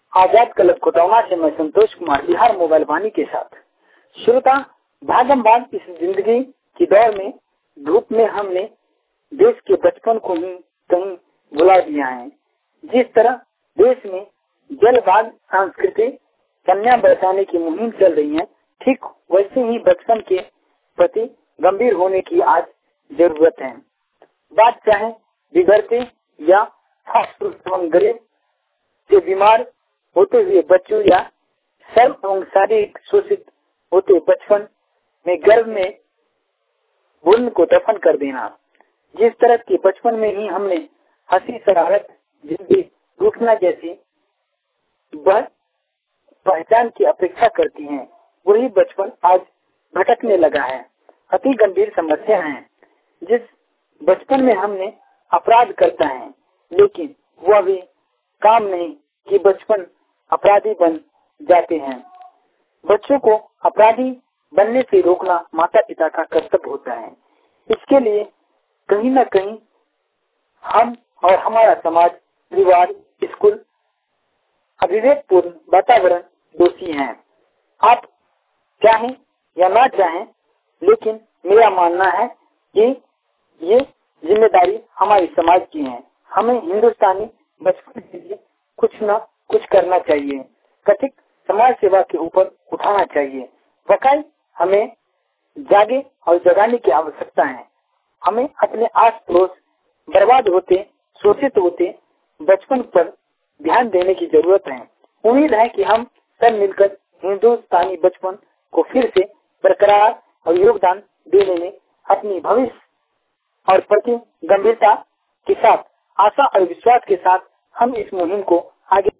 आजाद club Kotauna से मैं Santosh Kumar, Bihar mobile Vaani के साथ। श्रोता, भागम भाग इस जिंदगी की दौड़ में धूप में हमने देश के बचपन को ही कहीं भुला दिया है। जिस तरह देश में जल भाग संस्कृति कन्या बचाने की मुहिम चल रही है, ठीक वैसे ही बचपन के प्रति गंभीर होने की आज जरूरत है। बात चाहे बिगड़ते या गरीब से बीमार होते हुए बच्चों या सर्व एवं शारीरिक शोषित होते बचपन में गर्भ में भूल को दफन कर देना। जिस तरह के बचपन में ही हमने हंसी शरारत जिंदगी रूठना जैसी वह पहचान की अपेक्षा करती हैं, वही बचपन आज भटकने लगा है। अति गंभीर समस्या है। जिस बचपन में हमने अपराध करता है, लेकिन वह भी काम नहीं कि बचपन अपराधी बन जाते हैं। बच्चों को अपराधी बनने से रोकना माता पिता का कर्तव्य होता है। इसके लिए कहीं न कहीं हम और हमारा समाज, परिवार, स्कूल, अविवेकपूर्ण वातावरण दोषी हैं। आप चाहें या ना चाहें, लेकिन मेरा मानना है कि ये जिम्मेदारी हमारे समाज की है। हमें हिंदुस्तानी बचपन के लिए कुछ न कुछ करना चाहिए। कथित समाज सेवा के ऊपर उठाना चाहिए। वाकई हमें जागे और जगाने की आवश्यकता है। हमें अपने आस पड़ोस बर्बाद होते, शोषित होते बचपन पर ध्यान देने की जरूरत है। उम्मीद है कि हम सब मिलकर हिंदुस्तानी बचपन को फिर से बरकरार और योगदान देने में अपनी भविष्य और प्रति गंभीरता के साथ, आशा और विश्वास के साथ हम इस मुहिम को आगे